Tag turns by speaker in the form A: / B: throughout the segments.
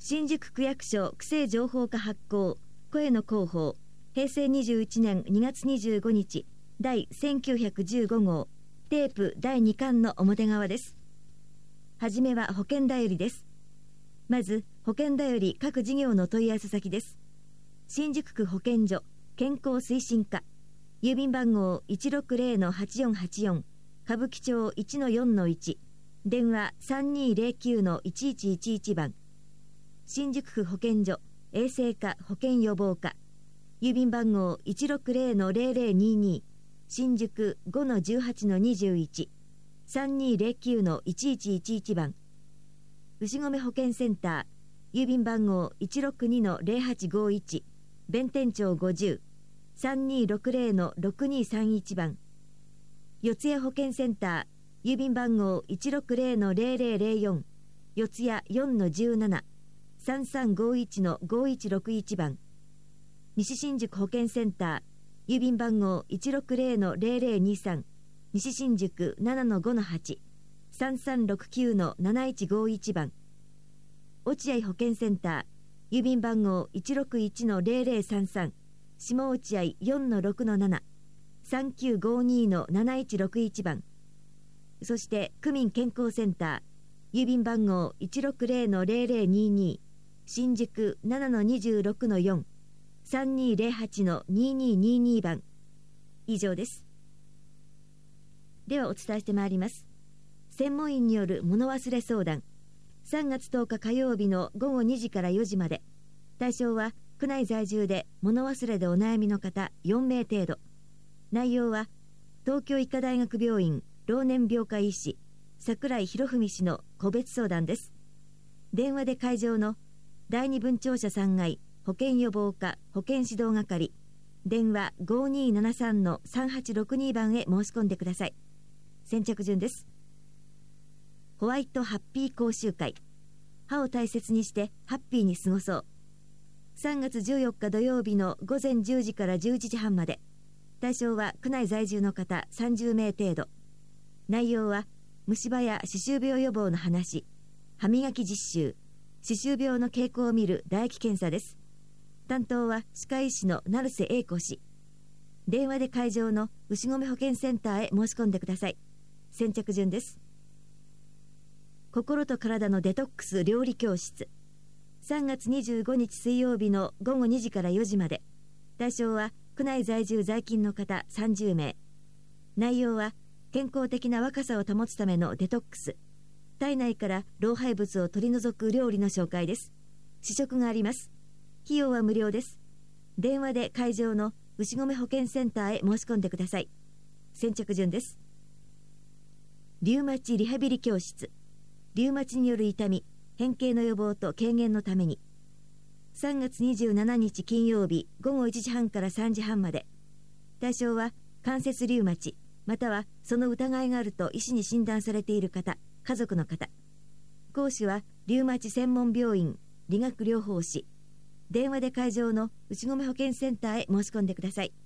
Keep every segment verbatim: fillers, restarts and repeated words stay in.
A: 新宿区役所区政情報課発行声の広報へいせいにじゅういちねんにがつにじゅうごにち第せんきゅうひゃくじゅうごごうテープだいにかんの表側です。はじめは保険だよりです。まず保険だより各事業の問い合わせ先です。新宿区保健所健康推進課郵便番号 いちろくぜろのはちよんはちよん 歌舞伎町 いちのよんのいち 電話 さんにーぜろきゅうのいちいちいちいち 番新宿区保健所衛生課保健予防課郵便番号 いちろくぜろのぜろぜろにに 新宿 ごのじゅうはちのにじゅういち さんにーぜろきゅうのいちいちいちいち 番牛込保健センター郵便番号 いちろくにのぜろはちごいち 弁天町ごじゅう さんにーろくぜろのろくにーさんいち 番四谷保健センター郵便番号 いちろくぜろのぜろぜろぜろよん 四谷 よんのじゅうなな さんさんごいちのごいちろくいち 番西新宿保健センター郵便番号 いちろくぜろのぜろぜろにさん 西新宿 ななのごのはち さんさんろくきゅうのなないちごいち 番落合保健センター郵便番号 いちろくいちのぜろぜろさんさん 下落合 よんのろくのなな さんきゅうごにのなないちろくいち 番そして区民健康センター郵便番号 いちろくぜろのぜろぜろにに 新宿 ななのにじゅうろくのよん さんにーぜろはちのににーにに 番以上です。ではお伝えしてまいります。専門員による物忘れ相談さんがつとおか火曜日のごごにじからよじまで対象は区内在住で物忘れでお悩みの方よんめい程度内容は東京医科大学病院老年病科医師櫻井博文氏の個別相談です。電話で会場のだいに分庁舎さんがい保健予防課保健指導係電話 ごにーななさんのさんはちろくに 番へ申し込んでください。先着順です。ホワイトハッピー講習会歯を大切にしてハッピーに過ごそうさんがつじゅうよっか土曜日のごぜんじゅうじからじゅういちじはんまで対象は区内在住の方さんじゅうめい程度内容は虫歯や歯周病予防の話歯磨き実習歯周病の傾向を見る唾液検査です。担当は歯科医師の成瀬英子氏電話で会場の牛込保健センターへ申し込んでください。先着順です。心と体のデトックス料理教室さんがつにじゅうごにち水曜日のごごにじからよじまで対象は区内在住在勤の方さんじゅうめい内容は健康的な若さを保つためのデトックス体内から老廃物を取り除く料理の紹介です。試食があります。費用は無料です。電話で会場の牛込保健センターへ申し込んでください。先着順です。リウマチリハビリ教室リウマチによる痛み変形の予防と軽減のためにさんがつにじゅうしちにち金曜日ごごいちじはんからさんじはんまで対象は関節リウマチまたはその疑いがあると医師に診断されている方家族の方講師はリウマチ専門病院理学療法士電話で会場の牛込保健センターへ申し込んでください。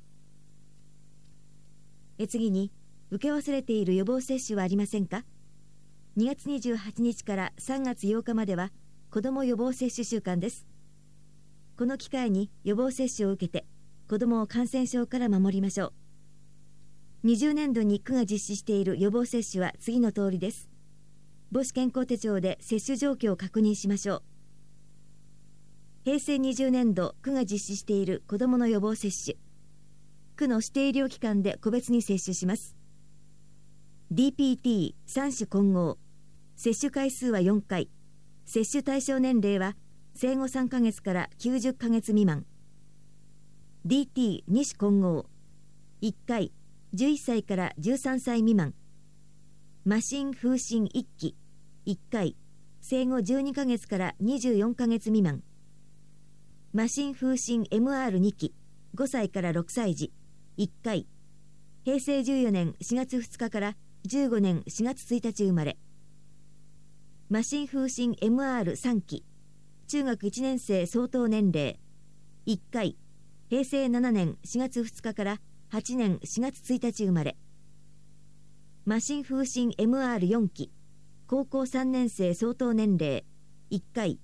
A: え次に受け忘れている予防接種はありませんか。にがつにじゅうはちにちからさんがつようかまでは子ども予防接種週間です。この機会に予防接種を受けて子どもを感染症から守りましょう。にじゅうねんどに区が実施している予防接種は次の通りです。母子健康手帳で接種状況を確認しましょう。へいせいにじゅうねんど区が実施している子どもの予防接種区の指定医療機関で個別に接種します。 ディーピーティー さん種混合接種回数はよんかい接種対象年齢は生後さんかげつからきゅうじゅっかげつ未満 ディーティーに 種混合いっかいじゅういっさいからじゅうさんさい未満マシン風疹いっきいっかい生後じゅうにかげつからにじゅうよんかげつ未満マシン風疹 エムアールに 期ごさいからろくさい児いっかいへいせいじゅうよねんしがつふつかからじゅうごねんしがつついたち生まれマシン風疹 エムアールさん 期中学いちねん生相当年齢いっかいへいせいななねんしがつふつかからはちねんしがつついたち生まれマシン風疹 エムアールよん 期高校さんねん生相当年齢いっかい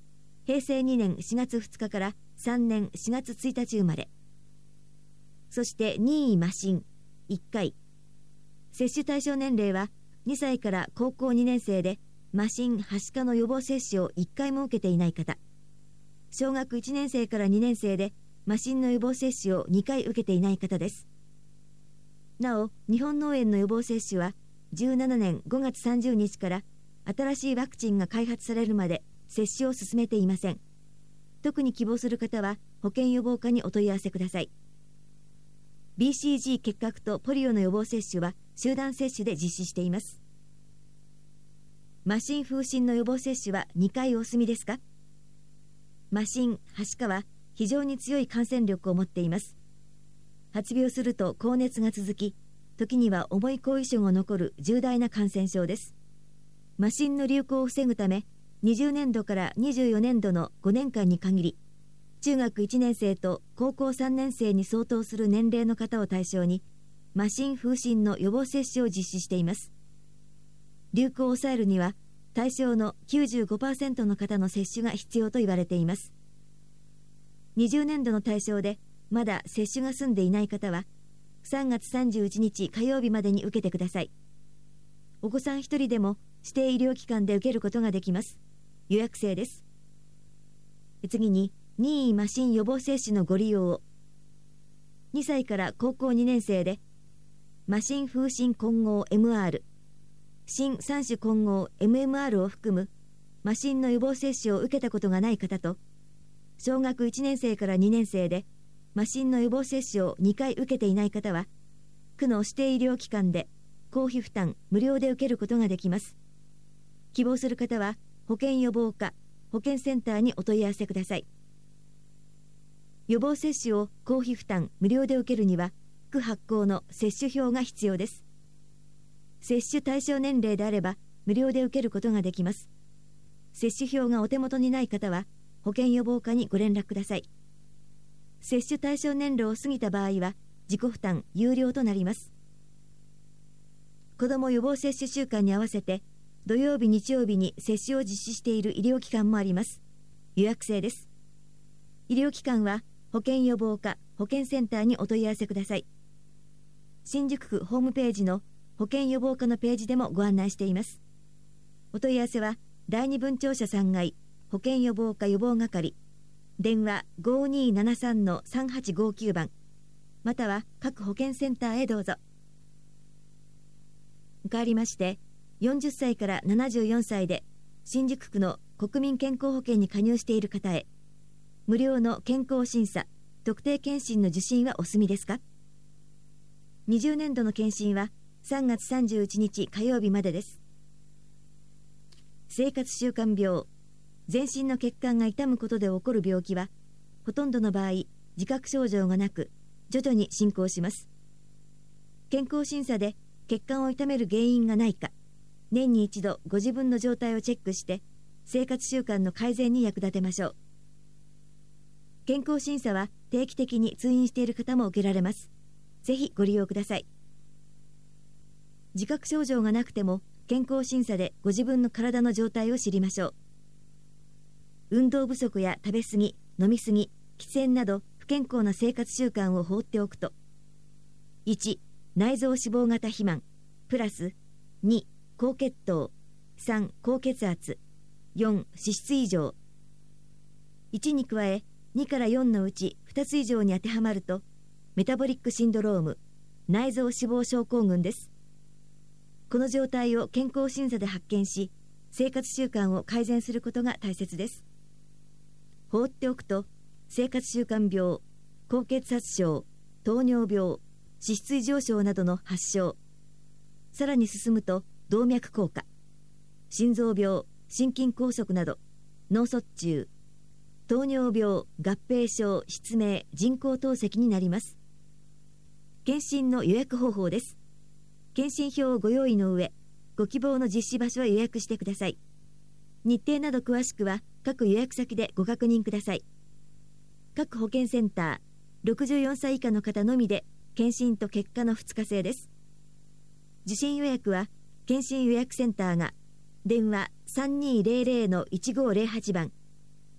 A: へいせいにねんしがつふつかからさんねんしがつついたち生まれ。そして任意麻疹いっかい。接種対象年齢はにさいから高校にねんせいで麻疹・はしかの予防接種をいっかいも受けていない方。小学いちねんせいからにねんせいで麻疹の予防接種をにかい受けていない方です。なお、日本脳炎の予防接種はじゅうななねんごがつさんじゅうにちから新しいワクチンが開発されるまで接種を進めていません。特に希望する方は保健予防課にお問い合わせください。ビーシージー 結核とポリオの予防接種は集団接種で実施しています。麻疹・風疹の予防接種はにかいお済みですか？麻疹・はしかは非常に強い感染力を持っています。発病すると高熱が続き、時には重い後遺症が残る重大な感染症です。麻疹の流行を防ぐため、にじゅうねんどからにじゅうよねんどのごねんかんに限り、中学いちねんせいと高校さんねんせいに相当する年齢の方を対象に、麻疹・風疹の予防接種を実施しています。流行を抑えるには、対象の きゅうじゅうごパーセント の方の接種が必要と言われています。にじゅうねんどの対象で、まだ接種が済んでいない方は、さんがつさんじゅういちにち火曜日までに受けてください。お子さんひとりでも指定医療機関で受けることができます。予約制です。次に、任意麻疹予防接種のご利用を。にさいから高校にねんせいで、麻疹・風疹混合 エムアール、疹さん種混合 エムエムアール を含む麻疹の予防接種を受けたことがない方と、小学いちねんせいからにねんせいで麻疹の予防接種をにかい受けていない方は、区の指定医療機関で公費負担無料で受けることができます。希望する方は保健予防課保健センターにお問い合わせください。予防接種を公費負担無料で受けるには、区発行の接種票が必要です。接種対象年齢であれば無料で受けることができます。接種票がお手元にない方は保健予防課にご連絡ください。接種対象年齢を過ぎた場合は自己負担有料となります。子ども予防接種週間に合わせて土曜日日曜日に接種を実施している医療機関もあります。予約制です。医療機関は保健予防課保健センターにお問い合わせください。新宿区ホームページの保健予防課のページでもご案内しています。お問い合わせはだいに分庁舎さんがい保健予防課予防係、電話 ごーにーななさんのさんはちごきゅう 番、または各保健センターへどうぞ。変わりまして、よんじゅっさいからななじゅうよんさいで新宿区の国民健康保険に加入している方へ、無料の健康審査、特定健診の受診はお済みですか？にじゅうねんどの健診はさんがつさんじゅういちにち火曜日までです。生活習慣病、全身の血管が痛むことで起こる病気は、ほとんどの場合、自覚症状がなく、徐々に進行します。健康審査で血管を痛める原因がないか、年に一度ご自分の状態をチェックして、生活習慣の改善に役立てましょう。健康審査は定期的に通院している方も受けられます。ぜひご利用ください。自覚症状がなくても健康審査でご自分の体の状態を知りましょう。運動不足や食べ過ぎ、飲み過ぎ、喫煙など不健康な生活習慣を放っておくと、いち、内臓脂肪型肥満、プラスに、高血糖、さん、高血圧、よん、脂質異常。いちに加えにからよんのうちふたつ以上に当てはまると、メタボリックシンドローム、内臓脂肪症候群です。この状態を健康審査で発見し、生活習慣を改善することが大切です。放っておくと、生活習慣病、高血圧症、糖尿病、脂質異常症などの発症、さらに進むと動脈硬化、心臓病、心筋梗塞など、脳卒中、糖尿病、合併症、失明、人工透析になります。検診の予約方法です。検診票をご用意の上、ご希望の実施場所は予約してください。日程など詳しくは各予約先でご確認ください。各保健センター、ろくじゅうよんさい以下の方のみで検診と結果のふつか制です。受診予約は検診予約センターが電話 さんにーぜろぜろのいちごーぜろはち 番、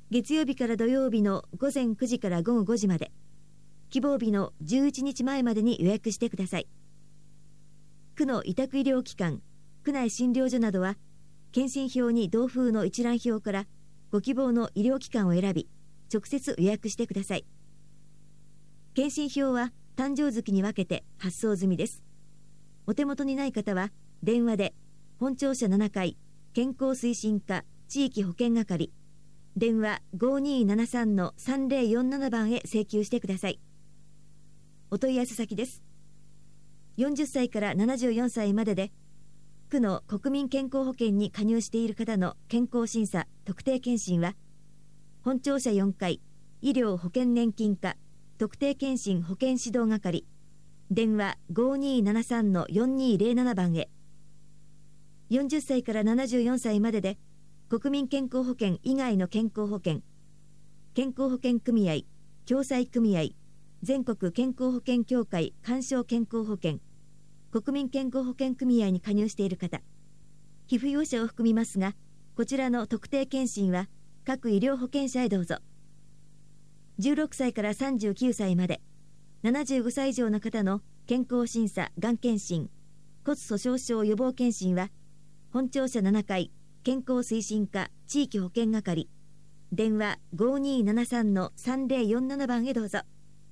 A: 月曜日から土曜日の午前くじから午後ごじまで、希望日のじゅういちにちまえまでに予約してください。区の委託医療機関、区内診療所などは、検診票に同封の一覧表からご希望の医療機関を選び、直接予約してください。検診票は誕生月に分けて発送済みです。お手元にない方は、電話で本庁舎ななかい健康推進課地域保健係、電話 ごーにーななさんのさんぜろよんなな 番へ請求してください。お問い合わせ先です。よんじゅっさいからななじゅうよんさいまでで、区の国民健康保険に加入している方の健康審査・特定健診は、本庁舎よんかい医療保険年金課特定健診保険指導係、電話 ごーにーななさんのよんにーぜろなな 番へ。よんじゅっさいからななじゅうよんさいまでで、国民健康保険以外の健康保険、健康保険組合、共済組合、全国健康保険協会勧奨健康保険、国民健康保険組合に加入している方、被扶養者を含みますが、こちらの特定健診は各医療保険者へどうぞ。じゅうろくさいからさんじゅうきゅうさいまで、ななじゅうごさい以上の方の健康審査・がん検診、骨粗鬆症予防検診は、本庁舎ななかい健康推進課地域保険係、電話 ごーにーななさんのさんぜろよんなな 番へどうぞ。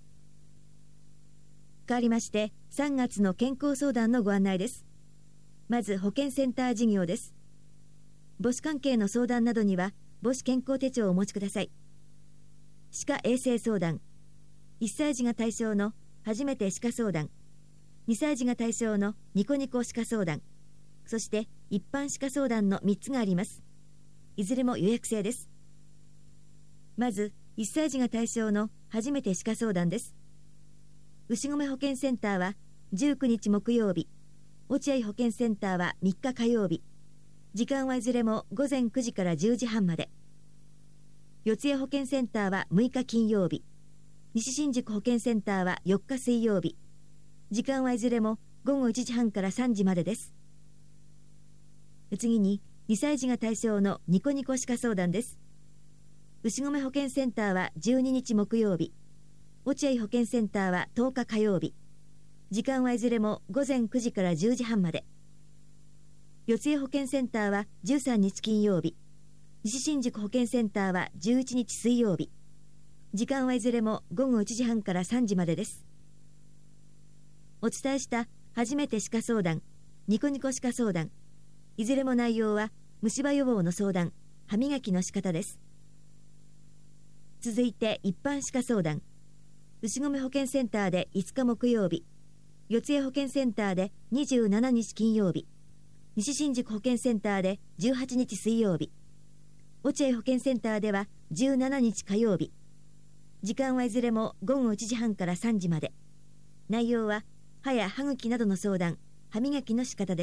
A: 変わりまして、さんがつの健康相談のご案内です。まず保健センター事業です。母子関係の相談などには母子健康手帳をお持ちください。歯科衛生相談、いっさい児が対象の初めて歯科相談、にさい児が対象のニコニコ歯科相談、そして一般歯科相談のみっつがあります。いずれも予約制です。まずいっさい児が対象の初めて歯科相談です。牛込保健センターはじゅうくにち木曜日、落合保健センターはみっか火曜日、時間はいずれも午前くじからじゅうじはんまで。四谷保健センターはむいか金曜日、西新宿保健センターはよっか水曜日、時間はいずれもごごいちじはんからさんじまでです。次ににさい児が対象のニコニコ歯科相談です。牛込保健センターはじゅうににち木曜日、落合保健センターはとおか火曜日、時間はいずれも午前くじからじゅうじはんまで。四谷保健センターはじゅうさんにち金曜日、西新宿保健センターはじゅういちにち水曜日、時間はいずれもごごいちじはんからさんじまでです。お伝えした初めて歯科相談、ニコニコ歯科相談、いずれも内容は虫歯予防の相談、歯磨きの仕方です。続いて一般歯科相談、牛込保健センターでいつか木曜日、四谷保健センターでにじゅうしちにち金曜日、西新宿保健センターでじゅうはちにち水曜日、落合保健センターではじゅうしちにち火曜日、時間はいずれもごごいちじはんからさんじまで。内容は歯や歯茎などの相談、歯磨きの仕方です。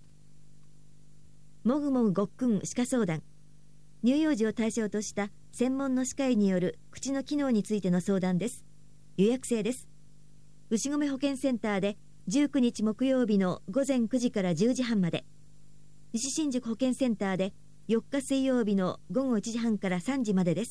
A: もぐもぐごっくん歯科相談、乳幼児を対象とした専門の歯科医による口の機能についての相談です。予約制です。牛込保健センターでじゅうくにち木曜日のごぜんくじからじゅうじはんまで、西新宿保健センターでよっか水曜日のごごいちじはんからさんじまでです。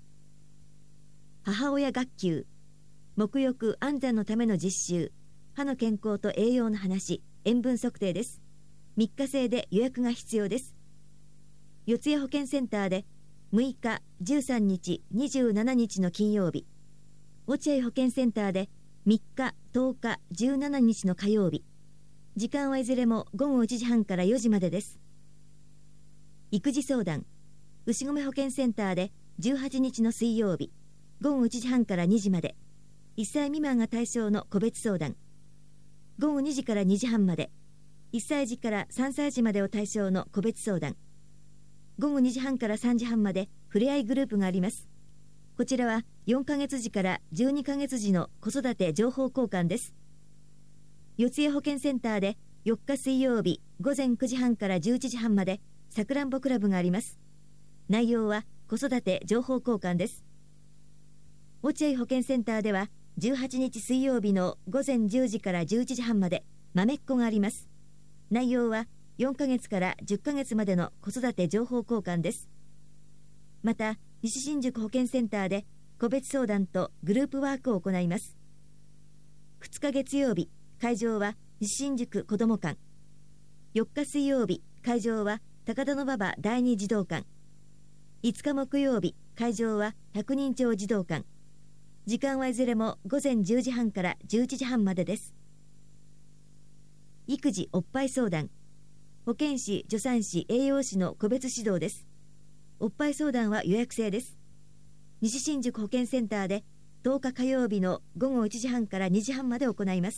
A: 母親学級、沐浴安産のための実習、歯の健康と栄養の話、塩分測定です。みっか制で予約が必要です。四谷保健センターでむいか、じゅうさんにち、にじゅうしちにちの金曜日、落合保健センターでみっか、とおか、じゅうしちにちの火曜日、時間はいずれもごごいちじはんからよじまでです。育児相談、牛込保健センターでじゅうはちにちの水曜日、ごごいちじはんからにじまで、いっさい未満が対象の個別相談、ごごにじからにじはんまで、いっさい児からさんさい児までを対象の個別相談、ごごにじはんからさんじはんまでふれあいグループがあります。こちらはよんかげつ児からじゅうにかげつ児の子育て情報交換です。四谷保健センターでよっか水曜日ごぜんくじはんからじゅういちじはんまでさくらんぼクラブがあります。内容は子育て情報交換です。落合保健センターではじゅうはちにち水曜日のごぜんじゅうじからじゅういちじはんまで豆っ子があります。内容はよんかげつからじゅっかげつまでの子育て情報交換です。また西新宿保健センターで個別相談とグループワークを行います。ふつか月曜日、会場は西新宿子ども館。よっか水曜日、会場は高田馬場第二児童館。いつか木曜日、会場は百人町児童館。時間はいずれも午前じゅうじはんからじゅういちじはんまでです。育児おっぱい相談。保健師、助産師、栄養士の個別指導です。おっぱい相談は予約制です。西新宿保健センターでとおか火曜日の午後いちじはんからにじはんまで行います。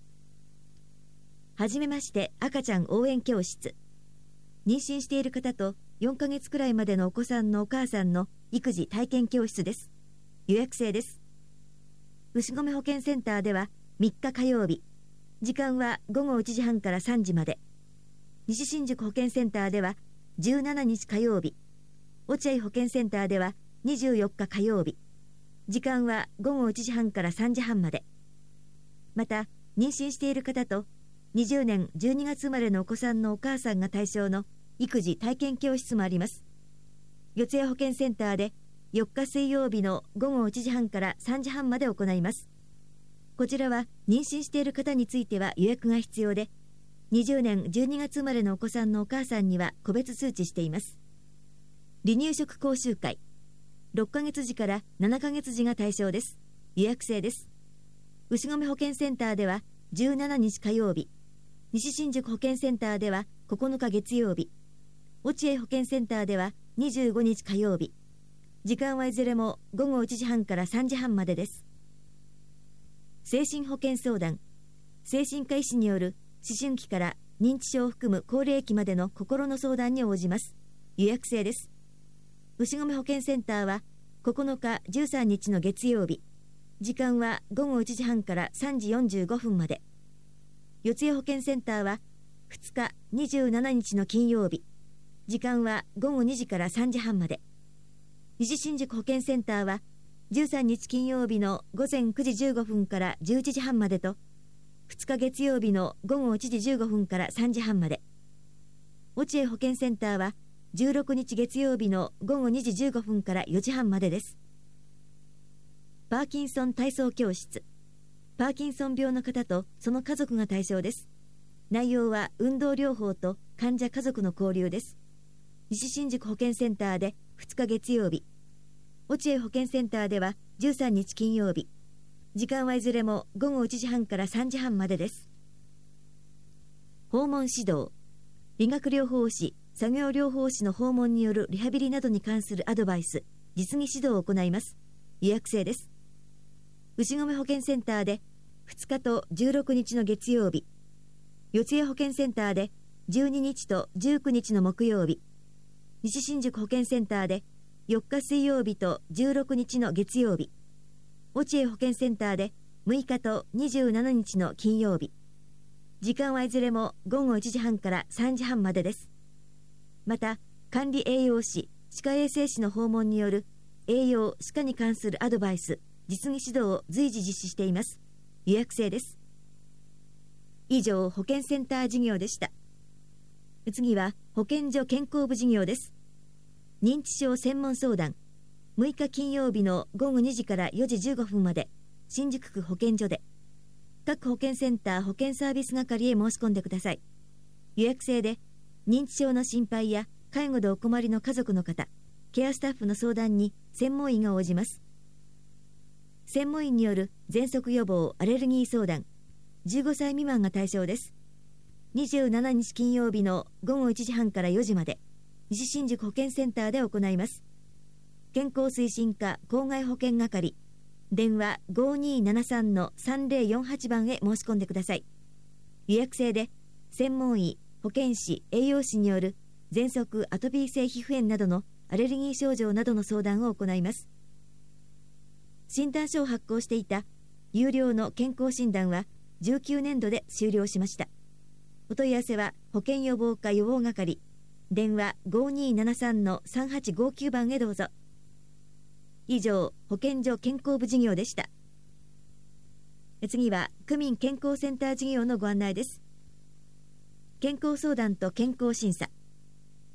A: はじめまして赤ちゃん応援教室。妊娠している方とよんかげつくらいまでのお子さんのお母さんの育児体験教室です。予約制です。牛込保健センターではみっか火曜日、時間は午後いちじはんからさんじまで。西新宿保健センターではじゅうしちにち火曜日、落合保健センターではにじゅうよっか火曜日、時間は午後いちじはんからさんじはんまで。また、妊娠している方とにじゅうねんじゅうにがつ生まれのお子さんのお母さんが対象の育児体験教室もあります。四谷保健センターでよっか水曜日の午後いちじはんからさんじはんまで行います。こちらは妊娠している方については予約が必要で、にじゅうねんじゅうにがつ生まれのお子さんのお母さんには個別通知しています。離乳食講習会。ろっかげつじからななかげつじが対象です。予約制です。牛込保健センターではじゅうしちにち火曜日、西新宿保健センターではここのか月曜日、落合保健センターではにじゅうごにち火曜日、時間はいずれも午後いちじはんからさんじはんまでです。精神保健相談。精神科医師による思春期から認知症を含む高齢期までの心の相談に応じます。予約制です。牛込保健センターはここのかじゅうさんにちの月曜日、時間は午後いちじはんからさんじよんじゅうごふんまで。四谷保健センターはふつかにじゅうしちにちの金曜日、時間は午後にじからさんじはんまで。西新宿保健センターはじゅうさんにち金曜日の午前くじじゅうごふんからじゅういちじはんまでと、ふつか月曜日の午後いちじじゅうごふんからさんじはんまで。落合保健センターはじゅうろくにち月曜日の午後にじじゅうごふんからよじはんまでです。パーキンソン体操教室。パーキンソン病の方とその家族が対象です。内容は運動療法と患者家族の交流です。西新宿保健センターでふつか月曜日、落合保健センターではじゅうさんにち金曜日、時間はいずれも午後いちじはんからさんじはんまでです。訪問指導。理学療法士、作業療法士の訪問によるリハビリなどに関するアドバイス、実技指導を行います。予約制です。牛込保健センターでふつかとじゅうろくにちの月曜日、四谷保健センターでじゅうににちとじゅうくにちの木曜日、西新宿保健センターでよっか水曜日とじゅうろくにちの月曜日、落合保健センターでむいかとにじゅうしちにちの金曜日、時間はいずれも午後いちじはんからさんじはんまでです。また、管理栄養士、歯科衛生士の訪問による栄養・歯科に関するアドバイス、実技指導を随時実施しています。予約制です。以上、保健センター事業でした。次は保健所健康部事業です。認知症専門相談。むいか金曜日の午後にじからよじじゅうごふんまで、新宿区保健所で。各保健センター保健サービス係へ申し込んでください。予約制で、認知症の心配や介護でお困りの家族の方、ケアスタッフの相談に専門医が応じます。専門医による喘息予防アレルギー相談、じゅうごさい未満が対象です。にじゅうしちにち金曜日の午後いちじはんからよじまで、西新宿保健センターで行います。健康推進課公害保険係、電話 ごにーななさんのさんぜろよんはち 番へ申し込んでください。予約制で、専門医、保健師、栄養士による喘息、アトピー性皮膚炎などのアレルギー症状などの相談を行います。診断書を発行していた有料の健康診断はじゅうきゅうねんどで終了しました。お問い合わせは保健予防課予防係、電話 ごにーななさんのさんはちごきゅう 番へどうぞ。以上、保健所健康部事業でした。次は区民健康センター事業のご案内です。健康相談と健康審査。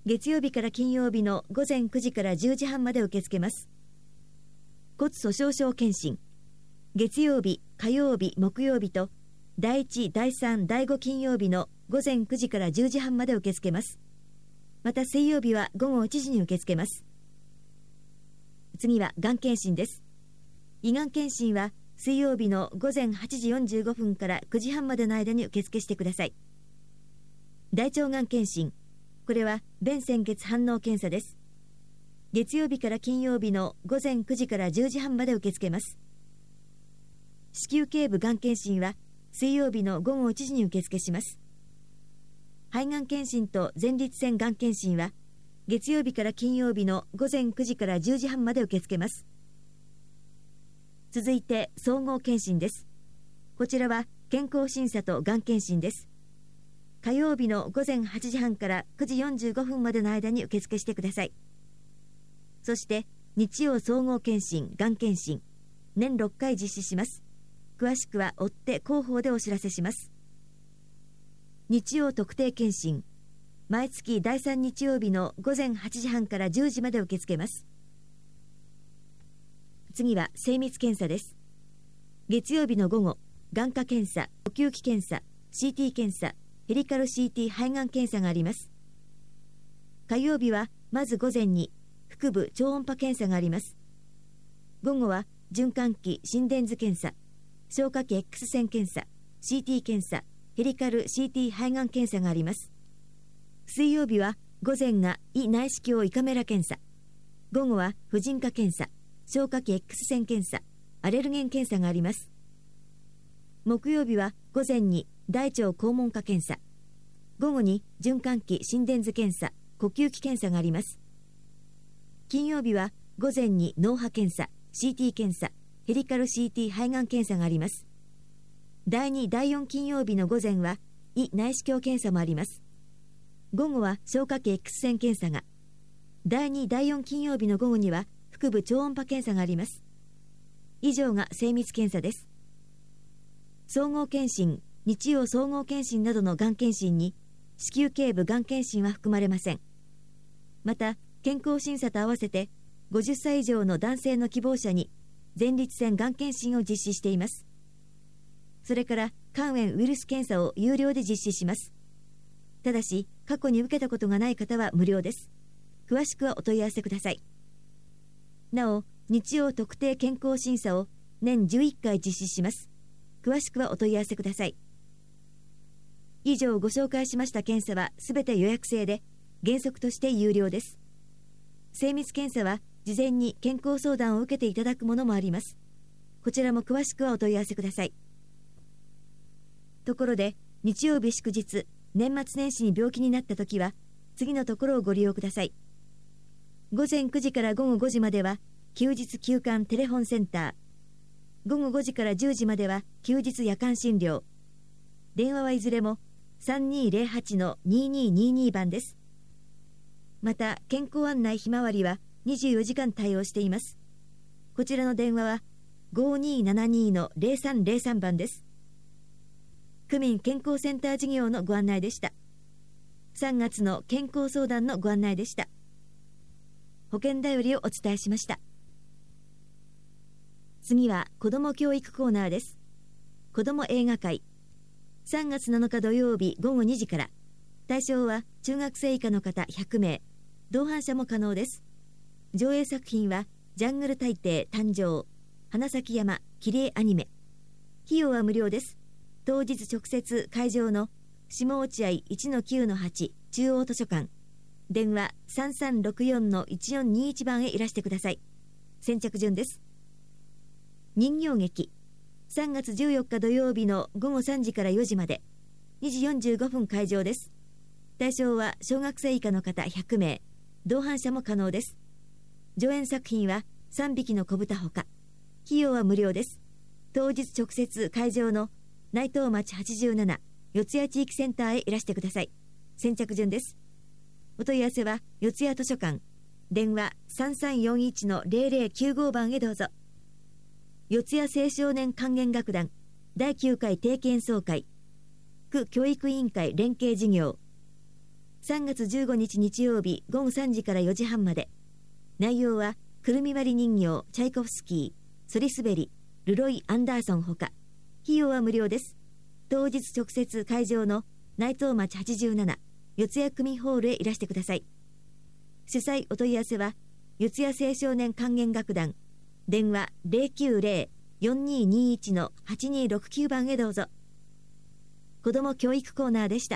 A: 月曜日から金曜日の午前くじからじゅうじはんまで受け付けます。骨粗しょう症検診、月曜日、火曜日、木曜日とだいいち、だいさん、だいご金曜日の午前くじからじゅうじはんまで受け付けます。また水曜日は午後いちじに受け付けます。次はがん検診です。胃がん検診は水曜日の午前はちじよんじゅうごふんからくじはんまでの間に受付してください。大腸がん検診、これは便潜血反応検査です。月曜日から金曜日の午前くじからじゅうじはんまで受け付けます。子宮頸部がん検診は水曜日の午後いちじに受付します。肺がん検診と前立腺がん検診は月曜日から金曜日の午前くじからじゅうじはんまで受け付けます。続いて総合検診です。こちらは健康審査とがん検診です。火曜日の午前はちじはんからくじよんじゅうごふんまでの間に受付してください。そして日曜総合検診、がん検診、年ろっかい実施します。詳しくは追って広報でお知らせします。日曜特定検診、毎月だいさん日曜日の午前はちじはんからじゅうじまで受け付けます。次は精密検査です。月曜日の午後、眼科検査、呼吸器検査、シーティー 検査、ヘリカル シーティー 肺がん検査があります。火曜日はまず午前に腹部超音波検査があります。午後は循環器心電図検査、消化器 X 線検査、シーティー 検査、ヘリカル シーティー 肺がん検査があります。水曜日は午前が胃内視鏡胃カメラ検査、午後は婦人科検査、消化器 X 線検査、アレルゲン検査があります。木曜日は午前に大腸肛門科検査、午後に循環器心電図検査、呼吸器検査があります。金曜日は午前に脳波検査、シーティー 検査、ヘリカル シーティー 肺がん検査があります。だいに、だいよん金曜日の午前は胃内視鏡検査もあります。午後は消化器 X 線検査が、だいに、だいよん金曜日の午後には腹部超音波検査があります。以上が精密検査です。総合検診、日曜総合検診などのがん検診に子宮頸部がん検診は含まれません。また健康審査と合わせてごじゅっさい以上の男性の希望者に前立腺がん検診を実施しています。それから肝炎ウイルス検査を有料で実施します。ただし過去に受けたことがない方は無料です。詳しくはお問い合わせください。なお日曜特定健康審査を年じゅういっかい実施します。詳しくはお問い合わせください。以上ご紹介しました検査はすべて予約制で原則として有料です。精密検査は事前に健康相談を受けていただくものもあります。こちらも詳しくはお問い合わせください。ところで日曜日祝日、年末年始に病気になったときは次のところをご利用ください。午前くじから午後ごじまでは休日休館テレフォンセンター、午後ごじからじゅうじまでは休日夜間診療。電話はいずれも さんにーぜろはち のにーにーにーにー 番です。また健康案内ひまわりはにじゅうよじかん対応しています。こちらの電話は ごにーななにー のぜろさんぜろさん 番です。区民健康センター事業のご案内でした。さんがつの健康相談のご案内でした。保険だよりをお伝えしました。次は子ども教育コーナーです。子ども映画会、さんがつなのか土曜日ごごにじから。対象は中学生以下の方ひゃくめい、同伴者も可能です。上映作品はジャングル大帝誕生、花咲山きれいアニメ。費用は無料です。当日直接会場の下落合 いちのきゅうのはち 中央図書館、電話 さんさんろくよんのいちよんにいち 番へいらしてください。先着順です。人形劇、さんがつじゅうよっか土曜日のごごさんじからよじまで、にじよんじゅうごふん会場です。対象は小学生以下の方ひゃくめい、同伴者も可能です。上演作品はさんびきの子豚ほか。費用は無料です。当日直接会場の内藤町はちじゅうなな四谷地域センターへいらしてください。先着順です。お問い合わせは四谷図書館、電話 さんさんよんいちのぜろぜろきゅうご 番へどうぞ。四谷青少年管弦楽団だいきゅうかい定期演奏会、区教育委員会連携事業、 さんがつじゅうごにち日曜日ごごさんじからよじはんまで。内容はくるみ割り人形チャイコフスキー、ソリスベリ、ルロイ・アンダーソンほか。費用は無料です。当日直接会場の内藤町はちじゅうなな四谷区民ホールへいらしてください。主催お問い合わせは四谷青少年管弦楽団、電話 ゼロきゅうゼロ よんにーにーいち のはちにーろくきゅうばんへどうぞ。子ども教育コーナーでした。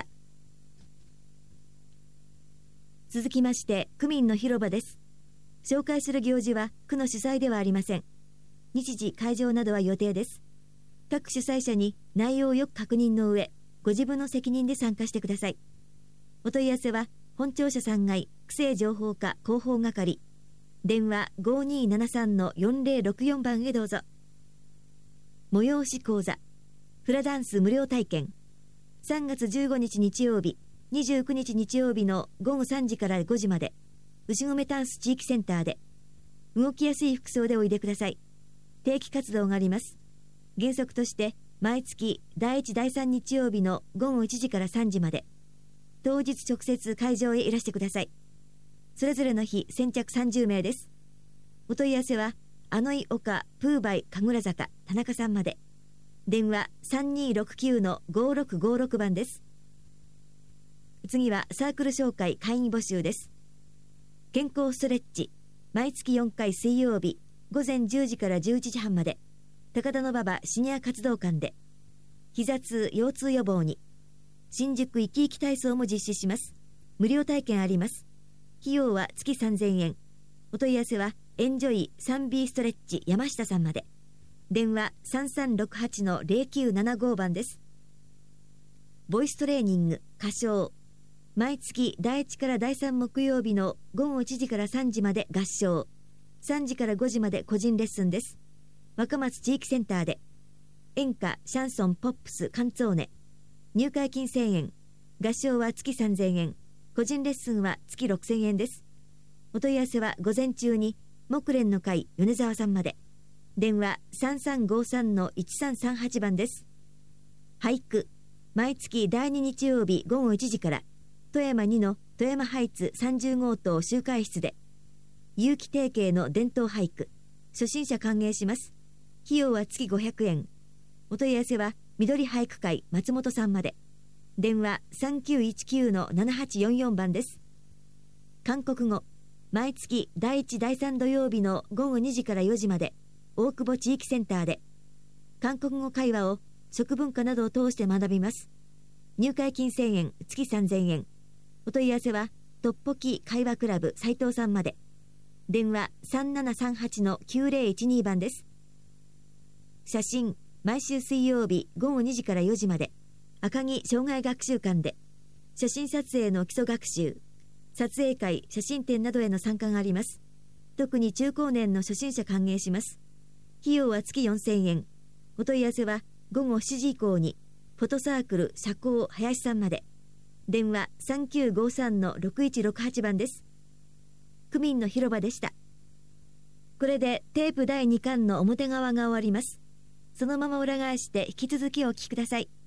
A: 続きまして区民の広場です。紹介する行事は区の主催ではありません。日時会場などは予定です。各主催者に内容をよく確認の上、ご自分の責任で参加してください。お問い合わせは本庁舎さんがい区政情報課広報係、電話 ごにーななさんのよんぜろろくよん 番へどうぞ。催し講座フラダンス無料体験、さんがつじゅうごにち日曜日にじゅうくにち日曜日のごごさんじからごじまで、牛込タンス地域センターで。動きやすい服装でおいでください。定期活動があります。原則として毎月だいいちだいさん日曜日のごごいちじからさんじまで。当日直接会場へいらしてください。それぞれの日先着さんじゅうめいです。お問い合わせはあのい丘プーバイ神楽坂田中さんまで。電話 さんにーろくきゅうのごろくごろく 番です。次はサークル紹介会議募集です。健康ストレッチ毎月よんかい水曜日ごぜんじゅうじからじゅういちじはんまで、高田馬場シニア活動館で。膝痛腰痛予防に新宿生き生き体操も実施します。無料体験あります。費用は月さんぜんえん。お問い合わせはエンジョイ スリービー ストレッチ山下さんまで。電話 さんさんろくはちのぜろきゅうななご 番です。ボイストレーニング歌唱毎月だいいちからだいさん木曜日のごごいちじからさんじまで合唱、さんじからごじまで個人レッスンです。若松地域センターで。演歌シャンソンポップスカンツォーネ、入会金せんえん、合唱は月さんぜんえん、個人レッスンは月ろくせんえんです。お問い合わせは午前中に木蓮の会米沢さんまで。電話 さんさんごさんのいちさんさんはち 番です。俳句毎月だいに日曜日ごごいちじから富山にの富山ハイツさんじゅうごうとう集会室で。有機定型の伝統俳句初心者歓迎します。費用は月ごひゃくえん。お問い合わせは緑俳句会松本さんまで。電話 さんきゅういちきゅうのななはちよんよん 番です。韓国語毎月だいいちだいさん土曜日のごごにじからよじまで大久保地域センターで。韓国語会話を食文化などを通して学びます。入会金せんえん、月さんぜんえん。お問い合わせはトッポキ会話クラブ斉藤さんまで。電話 さんななさんはちのきゅうぜろいちに 番です。写真毎週水曜日ごごにじからよじまで赤城障害学習館で。写真撮影の基礎学習、撮影会、写真展などへの参加があります。特に中高年の初心者歓迎します。費用は月よんせんえん。お問い合わせはごごしちじ以降にフォトサークル社交林さんまで。電話 さんきゅうごさんのろくいちろくはち 番です。区民の広場でした。これでテープだいにかんの表側が終わります。そのまま裏返して引き続きお聞きください。